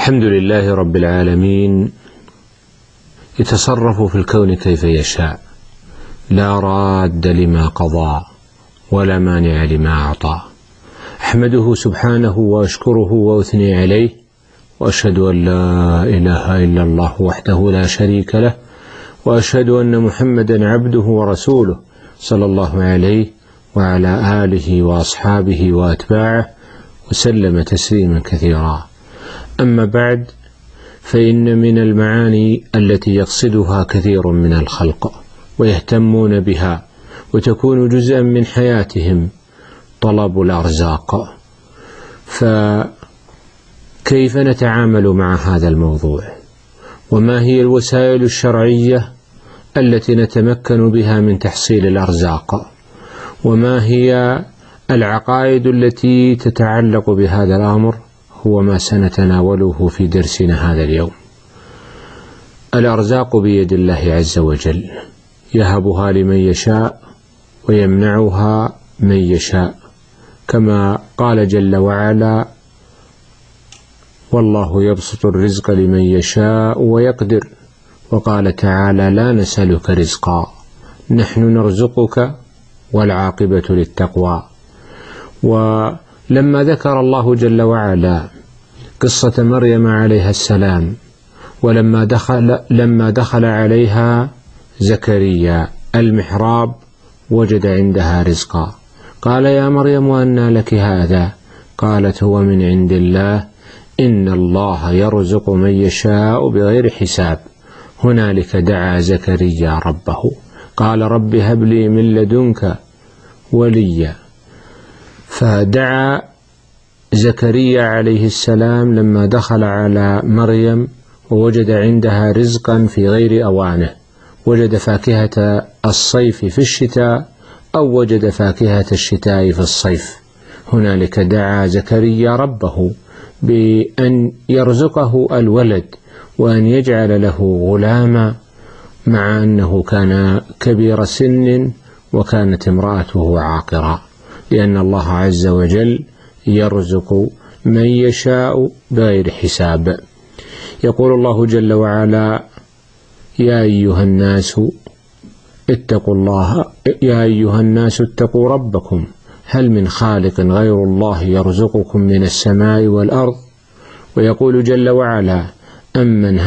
الحمد لله رب العالمين، يتصرف في الكون كيف يشاء، لا راد لما قضى ولا مانع لما أعطى. أحمده سبحانه وأشكره وأثني عليه، وأشهد أن لا إله إلا الله وحده لا شريك له، وأشهد أن محمدا عبده ورسوله صلى الله عليه وعلى آله وأصحابه وأتباعه وسلم تسليما كثيرا. أما بعد، فإن من المعاني التي يقصدها كثير من الخلق ويهتمون بها وتكون جزءا من حياتهم طلب الأرزاق، فكيف نتعامل مع هذا الموضوع؟ وما هي الوسائل الشرعية التي نتمكن بها من تحصيل الأرزاق؟ وما هي العقائد التي تتعلق بهذا الأمر؟ هو ما سنتناوله في درسنا هذا اليوم. الأرزاق بيد الله عز وجل، يهبها لمن يشاء ويمنعها من يشاء، كما قال جل وعلا: والله يبسط الرزق لمن يشاء ويقدر. وقال تعالى: لا نسألك رزقا نحن نرزقك والعاقبة للتقوى. ولما ذكر الله جل وعلا قصة مريم عليها السلام، ولما دخل عليها زكريا المحراب وجد عندها رزقا، قال: يا مريم أنى لك هذا؟ قالت: هو من عند الله، إن الله يرزق من يشاء بغير حساب. هنالك دعا زكريا ربه قال: رب هب لي من لدنك وليا. فدعا زكريا عليه السلام لما دخل على مريم ووجد عندها رزقا في غير أوانه، وجد فاكهة الصيف في الشتاء أو وجد فاكهة الشتاء في الصيف. هنالك دعا زكريا ربه بأن يرزقه الولد وأن يجعل له غلاما، مع أنه كان كبير سن وكانت امرأته عاقرا، لأن الله عز وجل يرزق من يشاء بغير حساب. يقول الله جل وعلا: يا أيها الناس اتقوا الله، يا أيها الناس اتقوا ربكم، هل من خالق غير الله يرزقكم من السماء والأرض؟ ويقول جل وعلا: أمن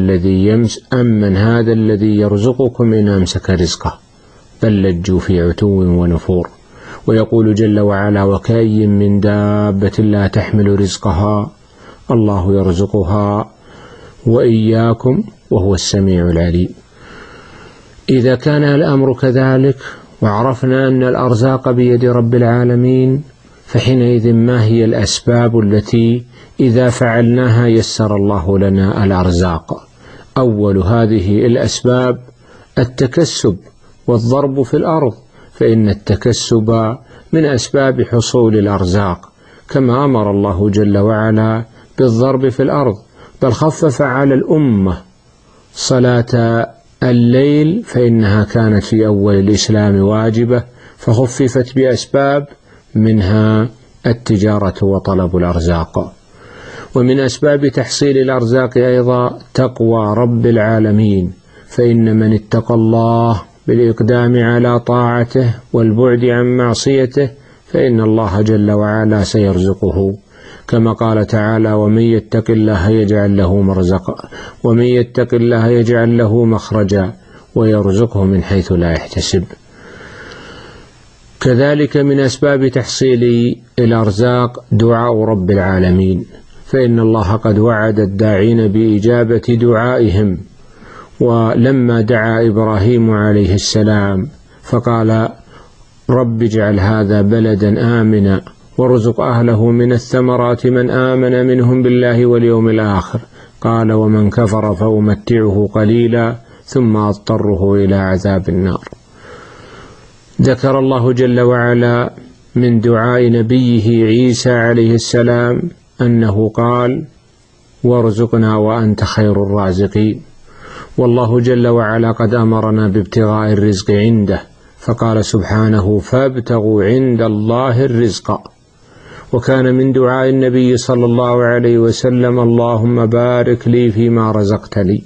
هذا الذي يرزقكم إن أمسك رزقه بل لجوا في عتو ونفور. ويقول جل وعلا: وكأي من دابة لا تحمل رزقها الله يرزقها وإياكم وهو السميع العليم. إذا كان الأمر كذلك وعرفنا أن الأرزاق بيد رب العالمين، فحينئذ ما هي الأسباب التي إذا فعلناها يسر الله لنا الأرزاق؟ أول هذه الأسباب التكسب والضرب في الأرض، فإن التكسب من أسباب حصول الأرزاق، كما أمر الله جل وعلا بالضرب في الأرض، بل خفف على الأمة صلاة الليل، فإنها كانت في أول الإسلام واجبة، فخففت بأسباب منها التجارة وطلب الأرزاق. ومن أسباب تحصيل الأرزاق أيضا تقوى رب العالمين، فإن من اتقى الله بالإقدام على طاعته والبعد عن معصيته فإن الله جل وعلا سيرزقه، كما قال تعالى: ومن يتق الله يجعل له مرزقا، ومن يتق الله يجعل له مخرجا ويرزقه من حيث لا يحتسب. كذلك من أسباب تحصيل الأرزاق دعاء رب العالمين، فإن الله قد وعد الداعين بإجابة دعائهم. ولما دعا إبراهيم عليه السلام فقال: رب اجعل هذا بلدا آمنا وارزق أهله من الثمرات من آمن منهم بالله واليوم الآخر، قال: ومن كفر فأمتعه قليلا ثم أضطره إلى عذاب النار. ذكر الله جل وعلا من دعاء نبيه عيسى عليه السلام أنه قال: وارزقنا وأنت خير الرازقين. والله جل وعلا قد أمرنا بابتغاء الرزق عنده، فقال سبحانه: فابتغوا عند الله الرزق. وكان من دعاء النبي صلى الله عليه وسلم: اللهم بارك لي فيما رزقتني.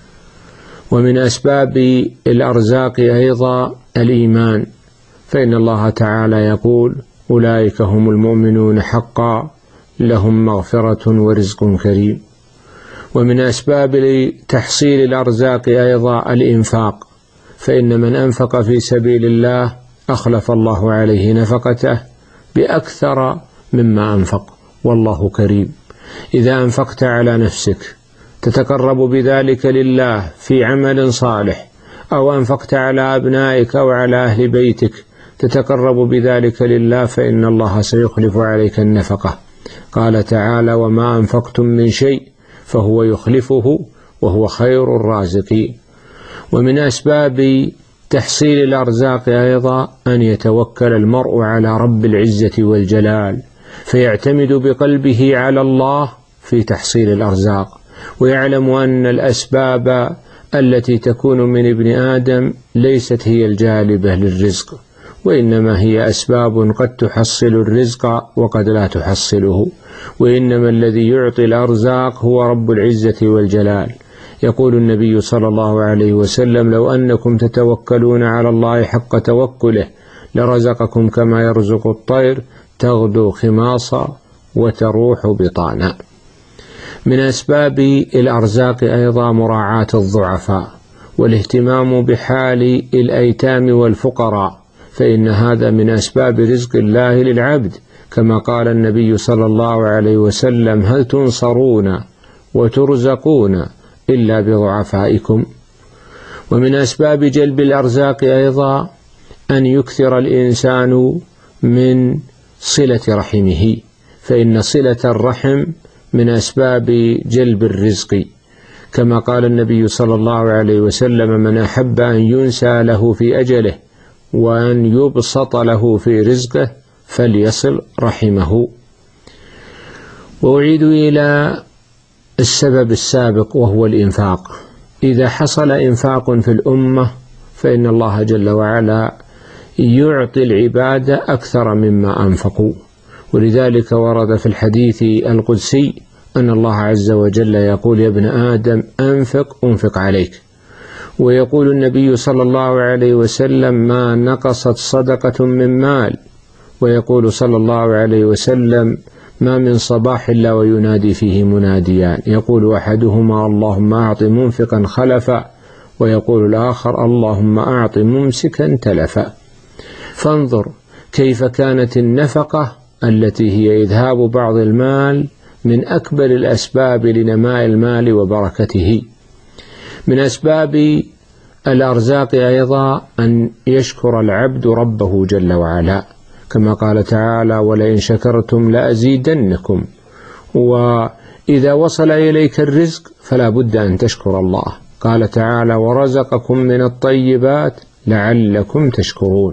ومن أسباب الأرزاق أيضا الإيمان، فإن الله تعالى يقول: أولئك هم المؤمنون حقا لهم مغفرة ورزق كريم. ومن أسباب تحصيل الأرزاق أيضا الإنفاق، فإن من أنفق في سبيل الله أخلف الله عليه نفقته بأكثر مما أنفق، والله كريم. إذا أنفقت على نفسك تتقرب بذلك لله في عمل صالح، أو أنفقت على أبنائك أو على أهل بيتك تتقرب بذلك لله، فإن الله سيخلف عليك النفقة. قال تعالى: وما أنفقتم من شيء فهو يخلفه وهو خير الرازقين. ومن أسباب تحصيل الأرزاق أيضا أن يتوكل المرء على رب العزة والجلال، فيعتمد بقلبه على الله في تحصيل الأرزاق، ويعلم أن الأسباب التي تكون من ابن آدم ليست هي الجالبة للرزق، وإنما هي أسباب قد تحصل الرزق وقد لا تحصله، وإنما الذي يعطي الأرزاق هو رب العزة والجلال. يقول النبي صلى الله عليه وسلم: لو أنكم تتوكلون على الله حق توكله لرزقكم كما يرزق الطير تغدو خماصا وتروح بطانا. من أسباب الأرزاق أيضا مراعاة الضعفاء والاهتمام بحال الأيتام والفقراء، فإن هذا من أسباب رزق الله للعبد، كما قال النبي صلى الله عليه وسلم: هل تنصرون وترزقون إلا بضعفائكم. ومن أسباب جلب الأرزاق أيضا أن يكثر الإنسان من صلة رحمه، فإن صلة الرحم من أسباب جلب الرزق، كما قال النبي صلى الله عليه وسلم: من أحب أن ينسى له في أجله وأن يبسط له في رزقه فليصل رحمه. وأعيد إلى السبب السابق وهو الإنفاق. إذا حصل إنفاق في الأمة فإن الله جل وعلا يعطي العباد أكثر مما أنفقوا، ولذلك ورد في الحديث القدسي أن الله عز وجل يقول: يا ابن آدم أنفق عليك. ويقول النبي صلى الله عليه وسلم: ما نقصت صدقة من مال. ويقول صلى الله عليه وسلم: ما من صباح إلا وينادي فيه مناديان، يقول أحدهما: اللهم أعط منفقا خلفا، ويقول الآخر: اللهم أعط ممسكا تلفا. فانظر كيف كانت النفقة التي هي إذهاب بعض المال من أكبر الأسباب لنماء المال وبركته. من أسباب الأرزاق أيضا أن يشكر العبد ربه جل وعلا، كما قال تعالى: ولئن شكرتم لأزيدنكم. وإذا وصل إليك الرزق فلا بد أن تشكر الله. قال تعالى: ورزقكم من الطيبات لعلكم تشكرون.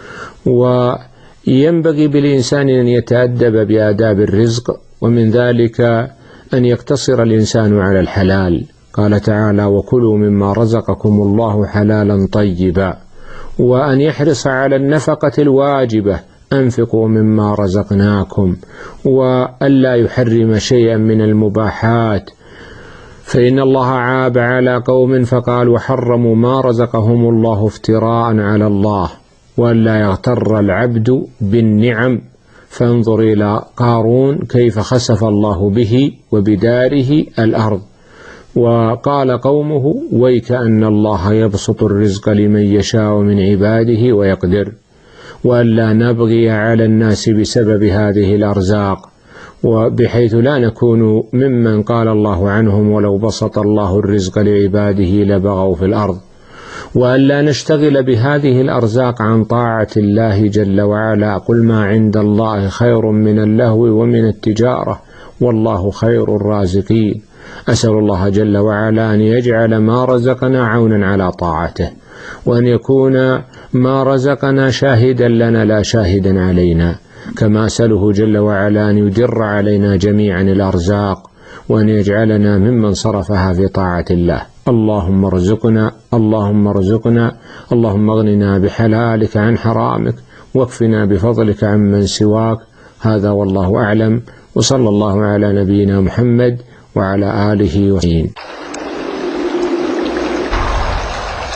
وينبغي بالإنسان أن يتأدب بآداب الرزق، ومن ذلك أن يقتصر الإنسان على الحلال. قال تعالى: وكلوا مما رزقكم الله حلالا طيبا. وأن يحرص على النفقة الواجبة: أنفقوا مما رزقناكم، وألا يحرم شيئا من المباحات، فإن الله عاب على قوم فقال: وحرموا ما رزقهم الله افتراء على الله. وألا يغتر العبد بالنعم، فانظر إلى قارون كيف خسف الله به وبداره الأرض، وقال قومه: ويك أن الله يبسط الرزق لمن يشاء من عباده ويقدر. وألا نبغي على الناس بسبب هذه الأرزاق، وبحيث لا نكون ممن قال الله عنهم: ولو بسط الله الرزق لعباده لبغوا في الأرض. وألا نشتغل بهذه الأرزاق عن طاعة الله جل وعلا. قل ما عند الله خير من اللهو ومن التجارة والله خير الرازقين. أسأل الله جل وعلا أن يجعل ما رزقنا عونا على طاعته، وأن يكون ما رزقنا شاهدا لنا لا شاهدا علينا، كما أسأله جل وعلا أن يدر علينا جميعا الأرزاق، وأن يجعلنا ممن صرفها في طاعة الله. اللهم ارزقنا، اللهم ارزقنا، اللهم اغننا بحلالك عن حرامك، واكفنا بفضلك عمن سواك. هذا والله أعلم، وصلى الله على نبينا محمد وعلى آله وصحبه.